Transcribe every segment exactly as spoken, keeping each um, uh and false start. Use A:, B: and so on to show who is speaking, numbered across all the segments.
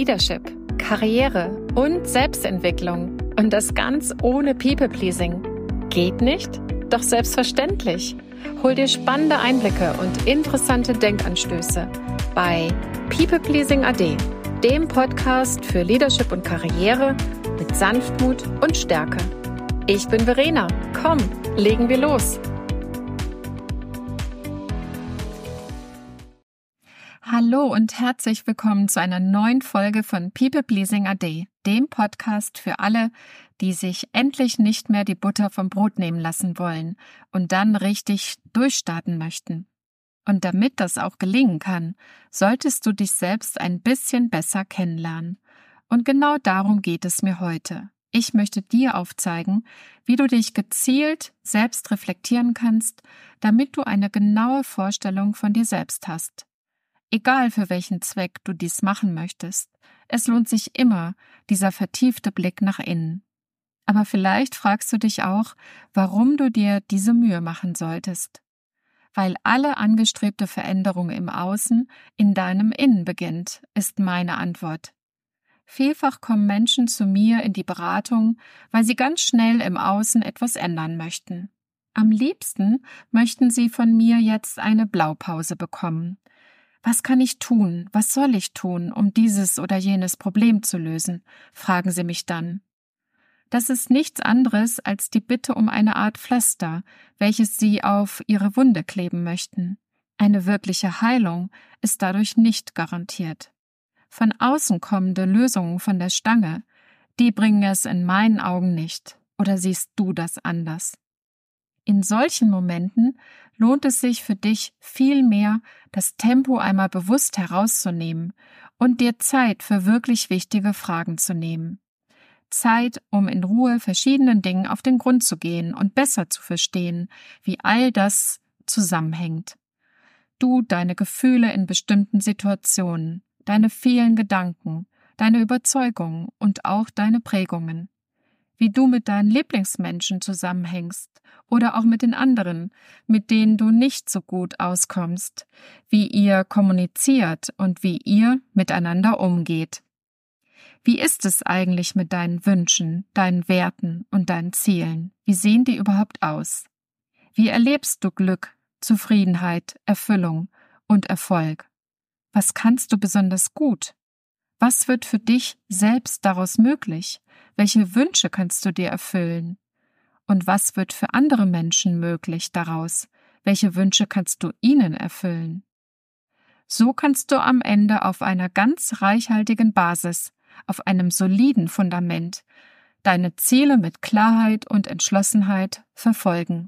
A: Leadership, Karriere und Selbstentwicklung. Und das ganz ohne People-Pleasing. Geht nicht? Doch selbstverständlich. Hol dir spannende Einblicke und interessante Denkanstöße bei People Pleasing A D, dem Podcast für Leadership und Karriere mit Sanftmut und Stärke. Ich bin Verena. Komm, legen wir los. Hallo und herzlich willkommen zu einer neuen Folge von People Pleasing A D, dem Podcast für alle, die sich endlich nicht mehr die Butter vom Brot nehmen lassen wollen und dann richtig durchstarten möchten. Und damit das auch gelingen kann, solltest du dich selbst ein bisschen besser kennenlernen. Und genau darum geht es mir heute. Ich möchte dir aufzeigen, wie du dich gezielt selbst reflektieren kannst, damit du eine genaue Vorstellung von dir selbst hast. Egal für welchen Zweck du dies machen möchtest, es lohnt sich immer, dieser vertiefte Blick nach innen. Aber vielleicht fragst du dich auch, warum du dir diese Mühe machen solltest. Weil alle angestrebte Veränderung im Außen in deinem Innen beginnt, ist meine Antwort. Vielfach kommen Menschen zu mir in die Beratung, weil sie ganz schnell im Außen etwas ändern möchten. Am liebsten möchten sie von mir jetzt eine Blaupause bekommen. Was kann ich tun, was soll ich tun, um dieses oder jenes Problem zu lösen, fragen sie mich dann. Das ist nichts anderes als die Bitte um eine Art Pflaster, welches sie auf ihre Wunde kleben möchten. Eine wirkliche Heilung ist dadurch nicht garantiert. Von außen kommende Lösungen von der Stange, die bringen es in meinen Augen nicht. Oder siehst du das anders? In solchen Momenten lohnt es sich für dich viel mehr, das Tempo einmal bewusst herauszunehmen und dir Zeit für wirklich wichtige Fragen zu nehmen. Zeit, um in Ruhe verschiedenen Dingen auf den Grund zu gehen und besser zu verstehen, wie all das zusammenhängt. Du, deine Gefühle in bestimmten Situationen, deine vielen Gedanken, deine Überzeugungen und auch deine Prägungen. Wie du mit deinen Lieblingsmenschen zusammenhängst oder auch mit den anderen, mit denen du nicht so gut auskommst, wie ihr kommuniziert und wie ihr miteinander umgeht. Wie ist es eigentlich mit deinen Wünschen, deinen Werten und deinen Zielen? Wie sehen die überhaupt aus? Wie erlebst du Glück, Zufriedenheit, Erfüllung und Erfolg? Was kannst du besonders gut? Was wird für dich selbst daraus möglich? Welche Wünsche kannst du dir erfüllen? Und was wird für andere Menschen möglich daraus? Welche Wünsche kannst du ihnen erfüllen? So kannst du am Ende auf einer ganz reichhaltigen Basis, auf einem soliden Fundament, deine Ziele mit Klarheit und Entschlossenheit verfolgen.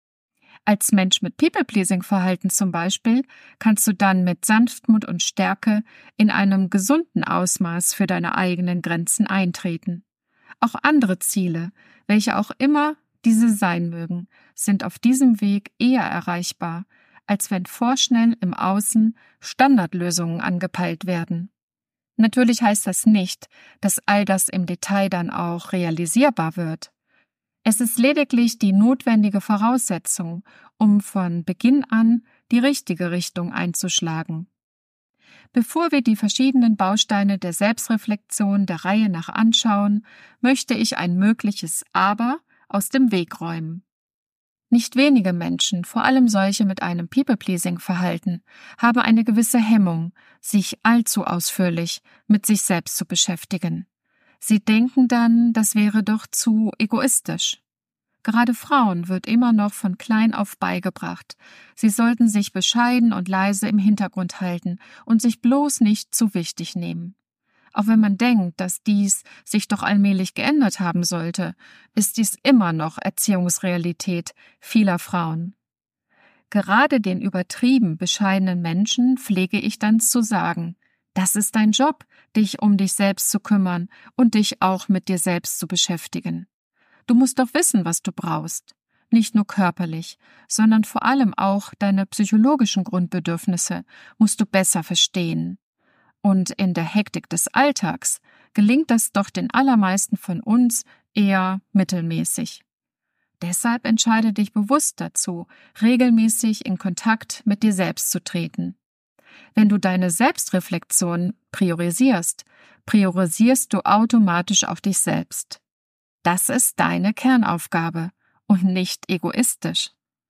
A: Als Mensch mit People-Pleasing-Verhalten zum Beispiel kannst du dann mit Sanftmut und Stärke in einem gesunden Ausmaß für deine eigenen Grenzen eintreten. Auch andere Ziele, welche auch immer diese sein mögen, sind auf diesem Weg eher erreichbar, als wenn vorschnell im Außen Standardlösungen angepeilt werden. Natürlich heißt das nicht, dass all das im Detail dann auch realisierbar wird. Es ist lediglich die notwendige Voraussetzung, um von Beginn an die richtige Richtung einzuschlagen. Bevor wir die verschiedenen Bausteine der Selbstreflexion der Reihe nach anschauen, möchte ich ein mögliches Aber aus dem Weg räumen. Nicht wenige Menschen, vor allem solche mit einem People-Pleasing-Verhalten, haben eine gewisse Hemmung, sich allzu ausführlich mit sich selbst zu beschäftigen. Sie denken dann, das wäre doch zu egoistisch. Gerade Frauen wird immer noch von klein auf beigebracht, sie sollten sich bescheiden und leise im Hintergrund halten und sich bloß nicht zu wichtig nehmen. Auch wenn man denkt, dass dies sich doch allmählich geändert haben sollte, ist dies immer noch Erziehungsrealität vieler Frauen. Gerade den übertrieben bescheidenen Menschen pflege ich dann zu sagen: Das ist dein Job, dich um dich selbst zu kümmern und dich auch mit dir selbst zu beschäftigen. Du musst doch wissen, was du brauchst. Nicht nur körperlich, sondern vor allem auch deine psychologischen Grundbedürfnisse musst du besser verstehen. Und in der Hektik des Alltags gelingt das doch den allermeisten von uns eher mittelmäßig. Deshalb entscheide dich bewusst dazu, regelmäßig in Kontakt mit dir selbst zu treten. Wenn du deine Selbstreflexion priorisierst, priorisierst du automatisch auf dich selbst. Das ist deine Kernaufgabe und nicht egoistisch.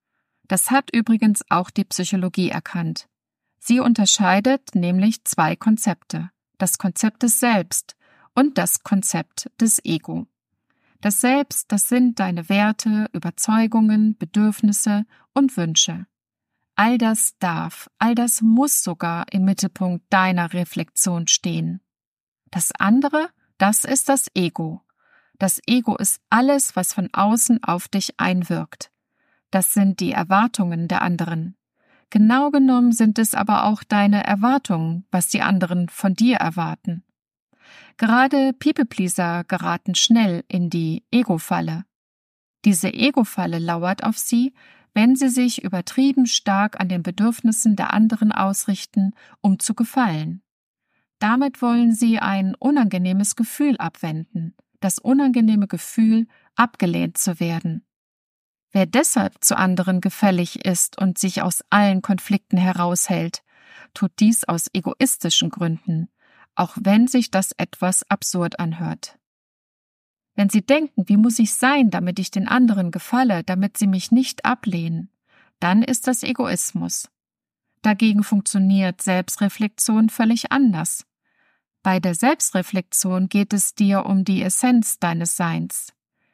A: Das hat übrigens auch die Psychologie erkannt. Sie unterscheidet nämlich zwei Konzepte: das Konzept des Selbst und das Konzept des Ego. Das Selbst, das sind deine Werte, Überzeugungen, Bedürfnisse und Wünsche. All das darf, all das muss sogar im Mittelpunkt deiner Reflexion stehen. Das andere, das ist das Ego. Das Ego ist alles, was von außen auf dich einwirkt. Das sind die Erwartungen der anderen. Genau genommen sind es aber auch deine Erwartungen, was die anderen von dir erwarten. Gerade People-Pleaser geraten schnell in die Ego-Falle. Diese Ego-Falle lauert auf sie, wenn sie sich übertrieben stark an den Bedürfnissen der anderen ausrichten, um zu gefallen. Damit wollen sie ein unangenehmes Gefühl abwenden, das unangenehme Gefühl, abgelehnt zu werden. Wer deshalb zu anderen gefällig ist und sich aus allen Konflikten heraushält, tut dies aus egoistischen Gründen, auch wenn sich das etwas absurd anhört. Wenn sie denken, wie muss ich sein, damit ich den anderen gefalle, damit sie mich nicht ablehnen, dann ist das Egoismus. Dagegen funktioniert Selbstreflexion völlig anders. Bei der Selbstreflexion geht es dir um die Essenz deines Seins.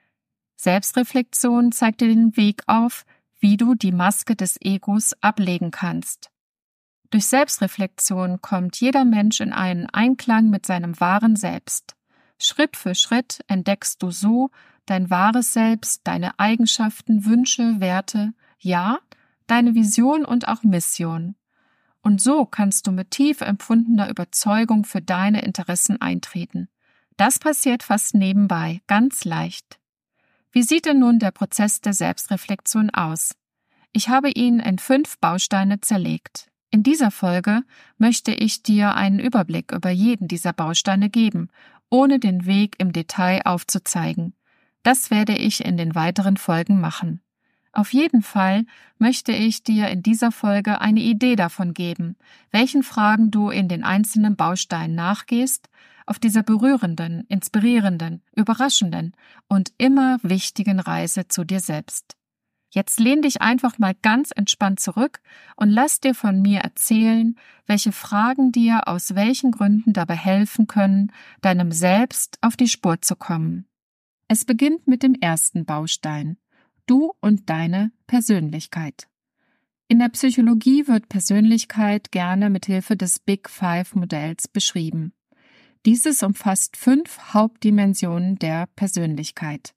A: Selbstreflexion zeigt dir den Weg auf, wie du die Maske des Egos ablegen kannst. Durch Selbstreflexion kommt jeder Mensch in einen Einklang mit seinem wahren Selbst. Schritt für Schritt entdeckst du so dein wahres Selbst, deine Eigenschaften, Wünsche, Werte, ja, deine Vision und auch Mission. Und so kannst du mit tief empfundener Überzeugung für deine Interessen eintreten. Das passiert fast nebenbei, ganz leicht. Wie sieht denn nun der Prozess der Selbstreflexion aus? Ich habe ihn in fünf Bausteine zerlegt. In dieser Folge möchte ich dir einen Überblick über jeden dieser Bausteine geben, ohne den Weg im Detail aufzuzeigen. Das werde ich in den weiteren Folgen machen. Auf jeden Fall möchte ich dir in dieser Folge eine Idee davon geben, welchen Fragen du in den einzelnen Bausteinen nachgehst, auf dieser berührenden, inspirierenden, überraschenden und immer wichtigen Reise zu dir selbst. Jetzt lehn dich einfach mal ganz entspannt zurück und lass dir von mir erzählen, welche Fragen dir aus welchen Gründen dabei helfen können, deinem Selbst auf die Spur zu kommen. Es beginnt mit dem ersten Baustein: Du und deine Persönlichkeit. In der Psychologie wird Persönlichkeit gerne mit Hilfe des Big Five Modells beschrieben. Dieses umfasst fünf Hauptdimensionen der Persönlichkeit.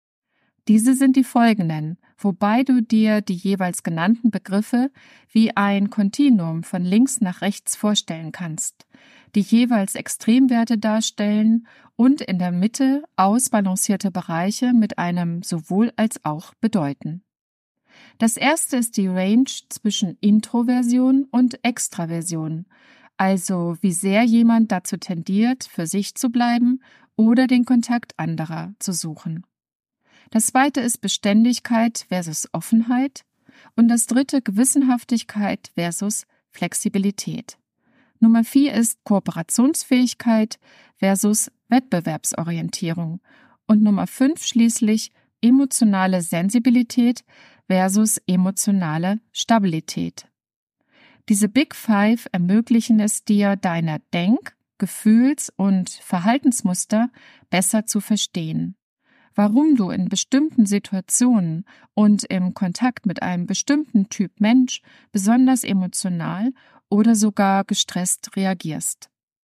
A: Diese sind die folgenden, wobei du dir die jeweils genannten Begriffe wie ein Kontinuum von links nach rechts vorstellen kannst, die jeweils Extremwerte darstellen und in der Mitte ausbalancierte Bereiche mit einem sowohl als auch bedeuten. Das erste ist die Range zwischen Introversion und Extraversion, also wie sehr jemand dazu tendiert, für sich zu bleiben oder den Kontakt anderer zu suchen. Das zweite ist Beständigkeit versus Offenheit und das dritte Gewissenhaftigkeit versus Flexibilität. Nummer vier ist Kooperationsfähigkeit versus Wettbewerbsorientierung und Nummer fünf schließlich emotionale Sensibilität versus emotionale Stabilität. Diese Big Five ermöglichen es dir, deine Denk-, Gefühls- und Verhaltensmuster besser zu verstehen. Warum du in bestimmten Situationen und im Kontakt mit einem bestimmten Typ Mensch besonders emotional oder sogar gestresst reagierst.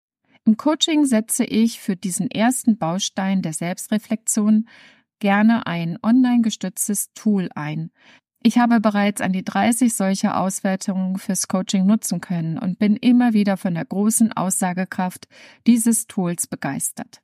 A: Im Coaching setze ich für diesen ersten Baustein der Selbstreflexion gerne ein online gestütztes Tool ein. Ich habe bereits an die dreißig solcher Auswertungen fürs Coaching nutzen können und bin immer wieder von der großen Aussagekraft dieses Tools begeistert.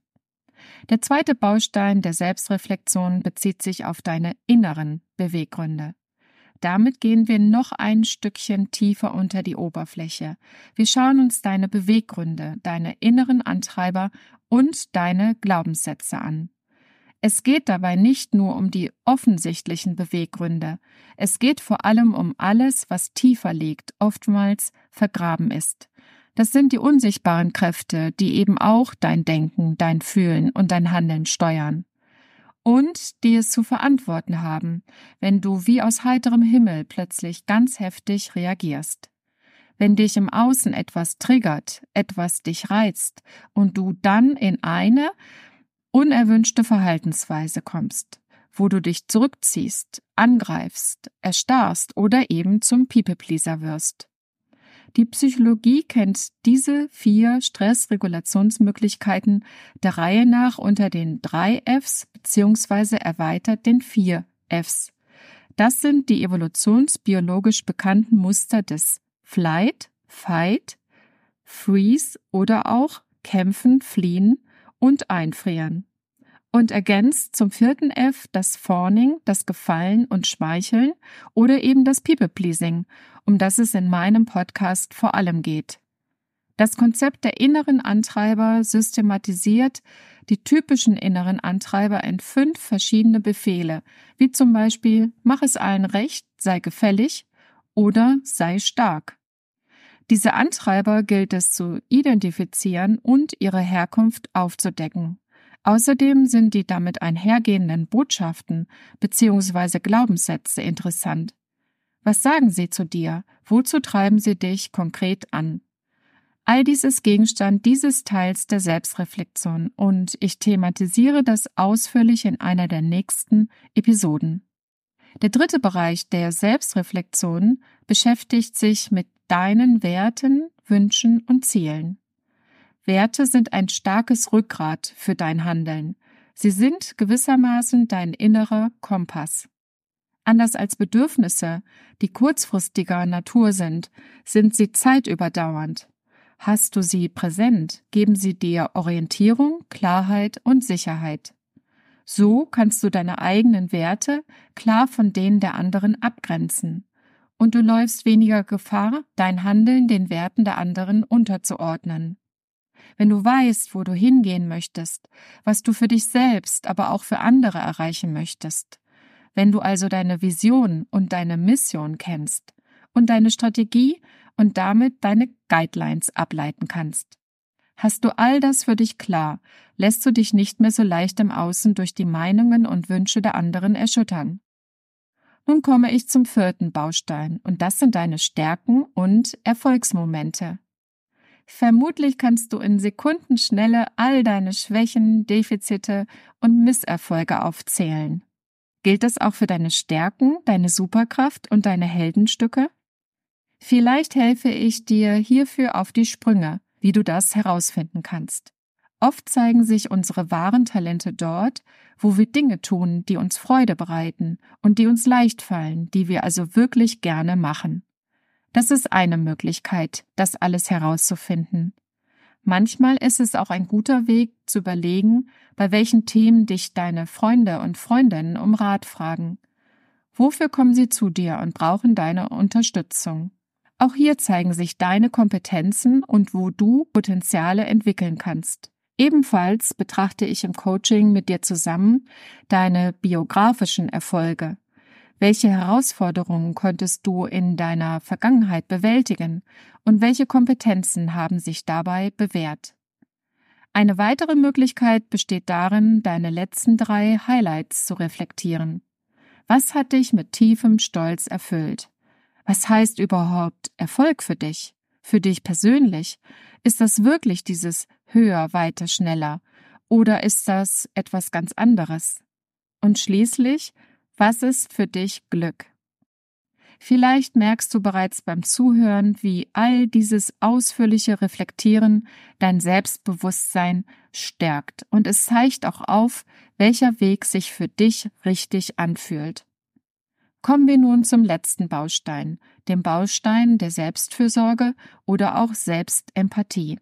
A: Der zweite Baustein der Selbstreflexion bezieht sich auf deine inneren Beweggründe. Damit gehen wir noch ein Stückchen tiefer unter die Oberfläche. Wir schauen uns deine Beweggründe, deine inneren Antreiber und deine Glaubenssätze an. Es geht dabei nicht nur um die offensichtlichen Beweggründe. Es geht vor allem um alles, was tiefer liegt, oftmals vergraben ist. Das sind die unsichtbaren Kräfte, die eben auch dein Denken, dein Fühlen und dein Handeln steuern. Und die es zu verantworten haben, wenn du wie aus heiterem Himmel plötzlich ganz heftig reagierst. Wenn dich im Außen etwas triggert, etwas dich reizt und du dann in eine unerwünschte Verhaltensweise kommst, wo du dich zurückziehst, angreifst, erstarrst oder eben zum People-Pleaser wirst. Die Psychologie kennt diese vier Stressregulationsmöglichkeiten der Reihe nach unter den drei Fs bzw. erweitert den vier Fs. Das sind die evolutionsbiologisch bekannten Muster des Flight, Fight, Freeze oder auch Kämpfen, Fliehen und Einfrieren. Und ergänzt zum vierten F das Fawning, das Gefallen und Schmeicheln oder eben das People-Pleasing, um das es in meinem Podcast vor allem geht. Das Konzept der inneren Antreiber systematisiert die typischen inneren Antreiber in fünf verschiedene Befehle, wie zum Beispiel mach es allen recht, sei gefällig oder sei stark. Diese Antreiber gilt es zu identifizieren und ihre Herkunft aufzudecken. Außerdem sind die damit einhergehenden Botschaften bzw. Glaubenssätze interessant. Was sagen sie zu dir? Wozu treiben sie dich konkret an? All dies ist Gegenstand dieses Teils der Selbstreflexion und ich thematisiere das ausführlich in einer der nächsten Episoden. Der dritte Bereich der Selbstreflexion beschäftigt sich mit deinen Werten, Wünschen und Zielen. Werte sind ein starkes Rückgrat für dein Handeln. Sie sind gewissermaßen dein innerer Kompass. Anders als Bedürfnisse, die kurzfristiger Natur sind, sind sie zeitüberdauernd. Hast du sie präsent, geben sie dir Orientierung, Klarheit und Sicherheit. So kannst du deine eigenen Werte klar von denen der anderen abgrenzen. Und du läufst weniger Gefahr, dein Handeln den Werten der anderen unterzuordnen. Wenn du weißt, wo du hingehen möchtest, was du für dich selbst, aber auch für andere erreichen möchtest, wenn du also deine Vision und deine Mission kennst und deine Strategie und damit deine Guidelines ableiten kannst. Hast du all das für dich klar, lässt du dich nicht mehr so leicht im Außen durch die Meinungen und Wünsche der anderen erschüttern. Nun komme ich zum vierten Baustein und das sind deine Stärken und Erfolgsmomente. Vermutlich kannst du in Sekundenschnelle all deine Schwächen, Defizite und Misserfolge aufzählen. Gilt das auch für deine Stärken, deine Superkraft und deine Heldenstücke? Vielleicht helfe ich dir hierfür auf die Sprünge, wie du das herausfinden kannst. Oft zeigen sich unsere wahren Talente dort, wo wir Dinge tun, die uns Freude bereiten und die uns leicht fallen, die wir also wirklich gerne machen. Das ist eine Möglichkeit, das alles herauszufinden. Manchmal ist es auch ein guter Weg, zu überlegen, bei welchen Themen dich deine Freunde und Freundinnen um Rat fragen. Wofür kommen sie zu dir und brauchen deine Unterstützung? Auch hier zeigen sich deine Kompetenzen und wo du Potenziale entwickeln kannst. Ebenfalls betrachte ich im Coaching mit dir zusammen deine biografischen Erfolge. Welche Herausforderungen konntest du in deiner Vergangenheit bewältigen und welche Kompetenzen haben sich dabei bewährt? Eine weitere Möglichkeit besteht darin, deine letzten drei Highlights zu reflektieren. Was hat dich mit tiefem Stolz erfüllt? Was heißt überhaupt Erfolg für dich? Für dich persönlich? Ist das wirklich dieses höher, weiter, schneller? Oder ist das etwas ganz anderes? Und schließlich, was ist für dich Glück? Vielleicht merkst du bereits beim Zuhören, wie all dieses ausführliche Reflektieren dein Selbstbewusstsein stärkt und es zeigt auch auf, welcher Weg sich für dich richtig anfühlt. Kommen wir nun zum letzten Baustein, dem Baustein der Selbstfürsorge oder auch Selbstempathie.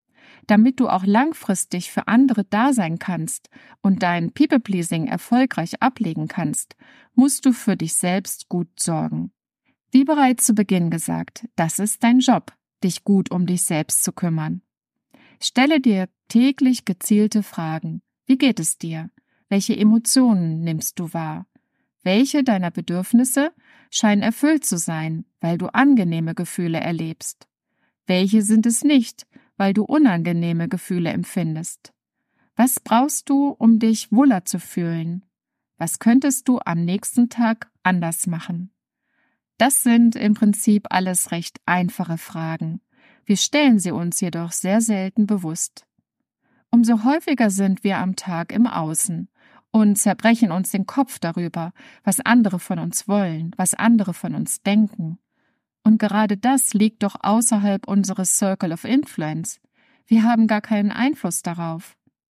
A: Damit du auch langfristig für andere da sein kannst und dein People-Pleasing erfolgreich ablegen kannst, musst du für dich selbst gut sorgen. Wie bereits zu Beginn gesagt, das ist dein Job, dich gut um dich selbst zu kümmern. Stelle dir täglich gezielte Fragen. Wie geht es dir? Welche Emotionen nimmst du wahr? Welche deiner Bedürfnisse scheinen erfüllt zu sein, weil du angenehme Gefühle erlebst? Welche sind es nicht, weil du unangenehme Gefühle empfindest? Was brauchst du, um dich wohler zu fühlen? Was könntest du am nächsten Tag anders machen? Das sind im Prinzip alles recht einfache Fragen. Wir stellen sie uns jedoch sehr selten bewusst. Umso häufiger sind wir am Tag im Außen und zerbrechen uns den Kopf darüber, was andere von uns wollen, was andere von uns denken. Und gerade das liegt doch außerhalb unseres Circle of Influence. Wir haben gar keinen Einfluss darauf.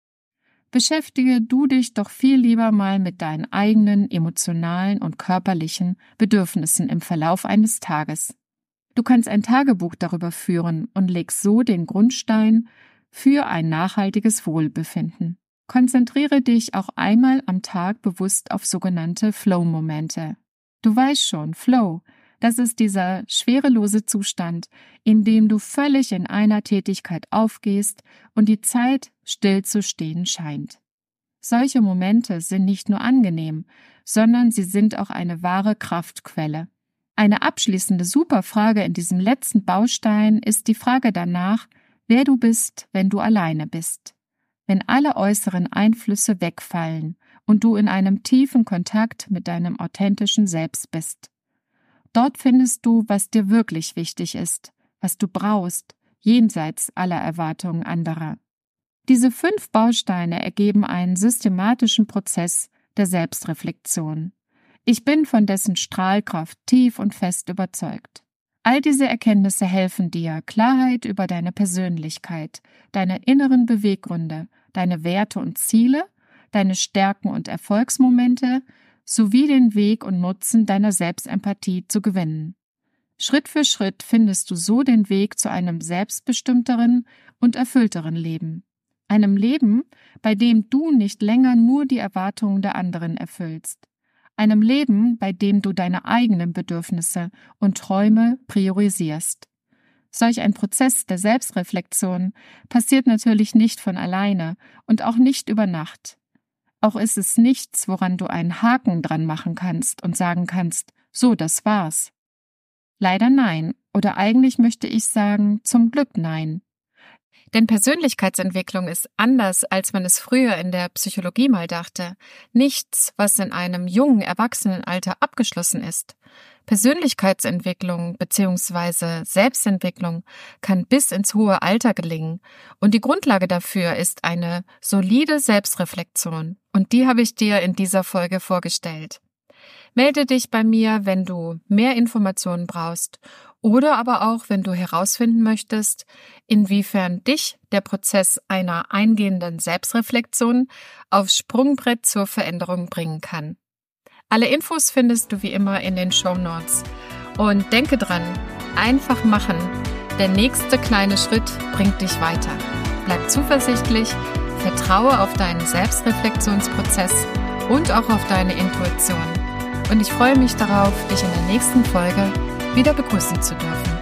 A: Beschäftige du dich doch viel lieber mal mit deinen eigenen emotionalen und körperlichen Bedürfnissen im Verlauf eines Tages. Du kannst ein Tagebuch darüber führen und legst so den Grundstein für ein nachhaltiges Wohlbefinden. Konzentriere dich auch einmal am Tag bewusst auf sogenannte Flow-Momente. Du weißt schon, Flow, das ist dieser schwerelose Zustand, in dem du völlig in einer Tätigkeit aufgehst und die Zeit still zu stehen scheint. Solche Momente sind nicht nur angenehm, sondern sie sind auch eine wahre Kraftquelle. Eine abschließende Superfrage in diesem letzten Baustein ist die Frage danach, wer du bist, wenn du alleine bist. Wenn alle äußeren Einflüsse wegfallen und du in einem tiefen Kontakt mit deinem authentischen Selbst bist. Dort findest du, was dir wirklich wichtig ist, was du brauchst, jenseits aller Erwartungen anderer. Diese fünf Bausteine ergeben einen systematischen Prozess der Selbstreflexion. Ich bin von dessen Strahlkraft tief und fest überzeugt. All diese Erkenntnisse helfen dir, Klarheit über deine Persönlichkeit, deine inneren Beweggründe, deine Werte und Ziele, deine Stärken und Erfolgsmomente sowie den Weg und Nutzen deiner Selbstempathie zu gewinnen. Schritt für Schritt findest du so den Weg zu einem selbstbestimmteren und erfüllteren Leben. Einem Leben, bei dem du nicht länger nur die Erwartungen der anderen erfüllst. Einem Leben, bei dem du deine eigenen Bedürfnisse und Träume priorisierst. Solch ein Prozess der Selbstreflexion passiert natürlich nicht von alleine und auch nicht über Nacht. Auch ist es nichts, woran du einen Haken dran machen kannst und sagen kannst, so, das war's. Leider nein, oder eigentlich möchte ich sagen, zum Glück nein. Denn Persönlichkeitsentwicklung ist anders, als man es früher in der Psychologie mal dachte. Nichts, was in einem jungen Erwachsenenalter abgeschlossen ist. Persönlichkeitsentwicklung bzw. Selbstentwicklung kann bis ins hohe Alter gelingen. Und die Grundlage dafür ist eine solide Selbstreflexion. Und die habe ich dir in dieser Folge vorgestellt. Melde dich bei mir, wenn du mehr Informationen brauchst oder aber auch, wenn du herausfinden möchtest, inwiefern dich der Prozess einer eingehenden Selbstreflexion aufs Sprungbrett zur Veränderung bringen kann. Alle Infos findest du wie immer in den Shownotes. Und denke dran, einfach machen. Der nächste kleine Schritt bringt dich weiter. Bleib zuversichtlich, vertraue auf deinen Selbstreflexionsprozess und auch auf deine Intuition. Und ich freue mich darauf, dich in der nächsten Folge wieder begrüßen zu dürfen.